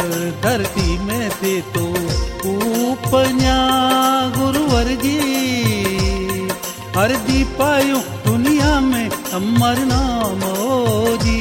धरती में थे तो ऊपन्या गुरुवर जी अर्जी पायो दुनिया में अमर नाम ओ जी।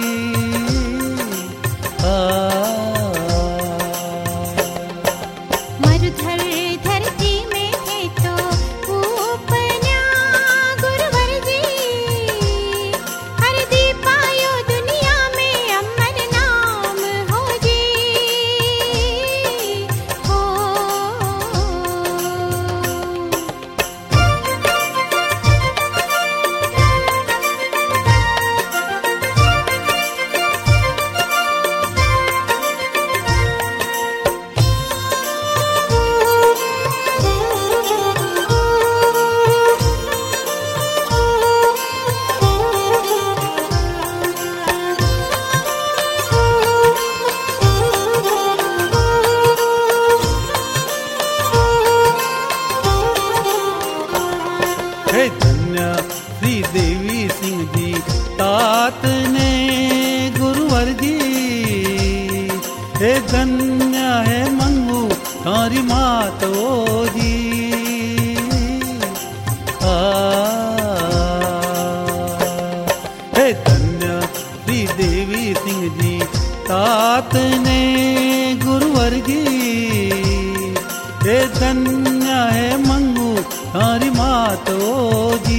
हे धन्य श्री देवी सिंह जी तात ने गुरुवर जी। हे धन्य है मंगू तारी मात ओ जी। हे धन्य श्री देवी सिंह जी तात ने गुरुवर जी। हे धन्य है मंगू तारी मात ओ जी।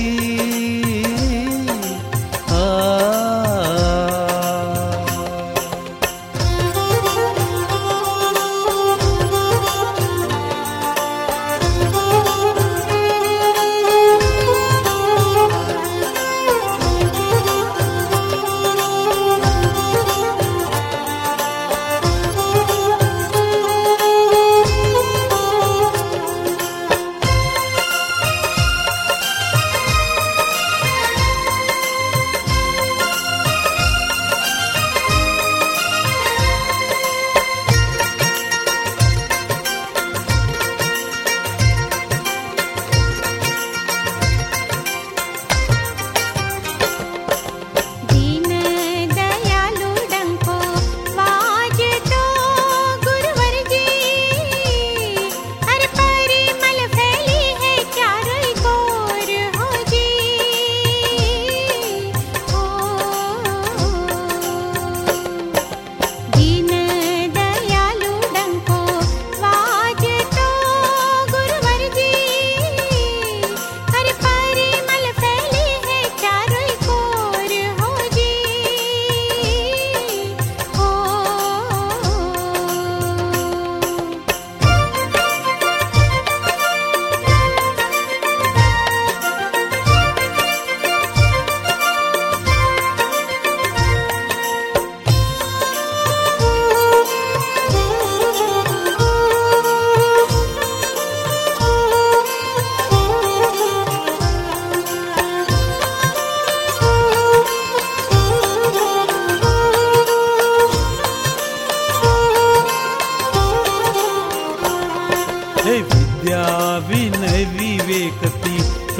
हे विद्या विनय विवेकती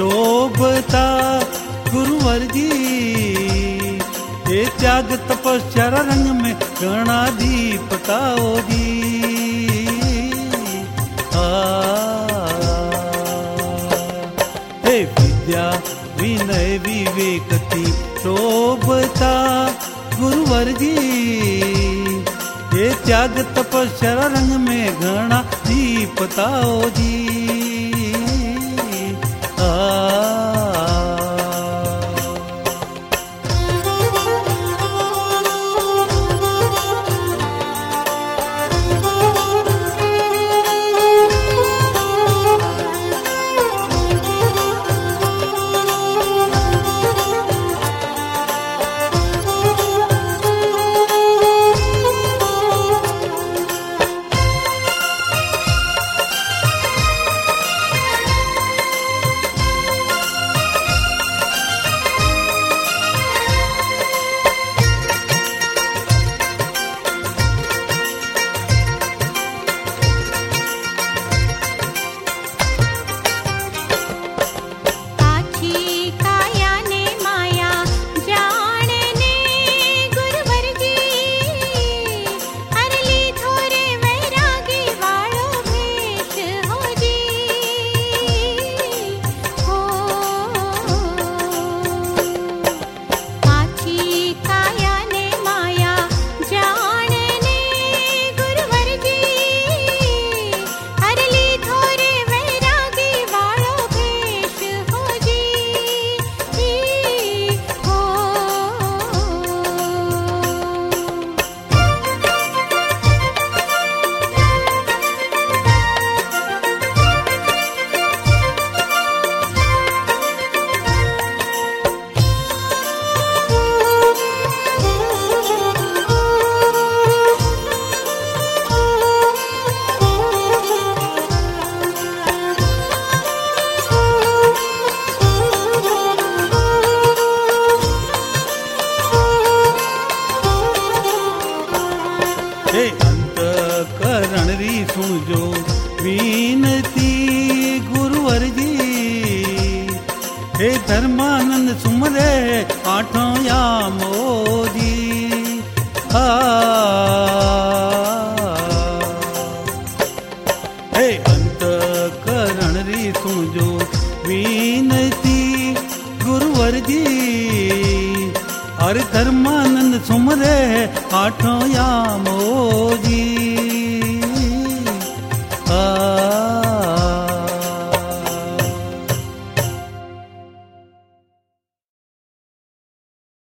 शोभता गुरुवर जी। हे त्याग तपस्या रंग में गणाधीपता ओ जी। हे विद्या विनय विवेकती शोभता गुरुवर जी। ये त्याग तपस्या रंग में घना दीपता ओ जी। री सुन जो बीनती गुरुवर जी। हे धर्मानंद सुमरे आठों यामो जी। हे अंत करण री सुन जो बीनती गुरुवर जी। अरे धर्मानंद सुमरे आठों याम